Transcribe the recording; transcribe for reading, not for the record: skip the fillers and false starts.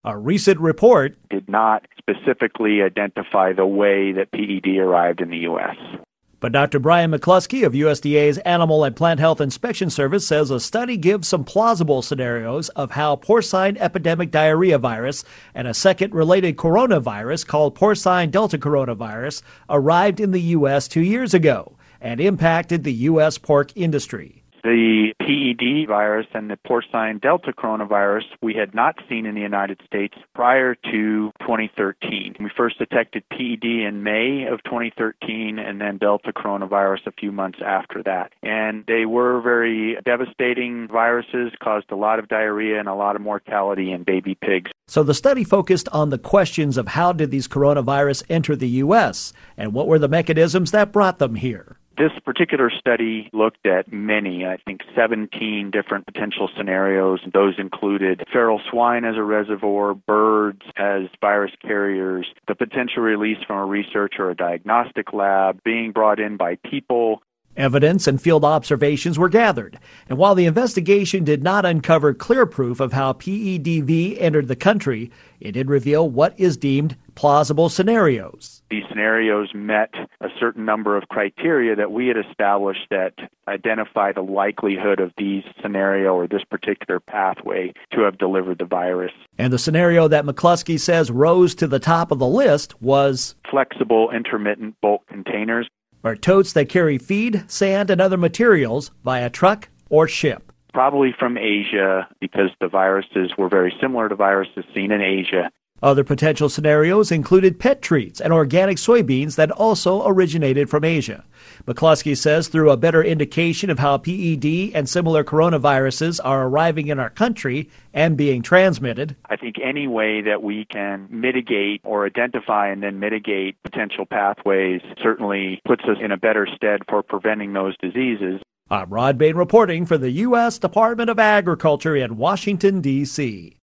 A recent report did not specifically identify the way that PED arrived in the U.S. But Dr. Brian McCluskey of USDA's Animal and Plant Health Inspection Service says a study gives some plausible scenarios of how porcine epidemic diarrhea virus and a second related coronavirus called porcine delta coronavirus arrived in the U.S. 2 years ago and impacted the U.S. pork industry. The PED virus and the porcine delta coronavirus we had not seen in the United States prior to 2013. We first detected PED in May of 2013 and then delta coronavirus a few months after that. And they were very devastating viruses, caused a lot of diarrhea and a lot of mortality in baby pigs. So the study focused on the questions of how did these coronavirus enter the U.S. and what were the mechanisms that brought them here. This particular study looked at many, I think 17 different potential scenarios. Those included feral swine as a reservoir, birds as virus carriers, the potential release from a research or a diagnostic lab, being brought in by people. Evidence and field observations were gathered, and while the investigation did not uncover clear proof of how PEDV entered the country, it did reveal what is deemed plausible scenarios. These scenarios met a certain number of criteria that we had established that identify the likelihood of these scenario or this particular pathway to have delivered the virus. And the scenario that McCluskey says rose to the top of the list was flexible intermittent bulk containers, or totes that carry feed, sand, and other materials via truck or ship. Probably from Asia, because the viruses were very similar to viruses seen in Asia. Other potential scenarios included pet treats and organic soybeans that also originated from Asia. McCluskey says through a better indication of how PED and similar coronaviruses are arriving in our country and being transmitted, I think any way that we can mitigate or identify and then mitigate potential pathways certainly puts us in a better stead for preventing those diseases. I'm Rod Bain reporting for the U.S. Department of Agriculture in Washington, D.C.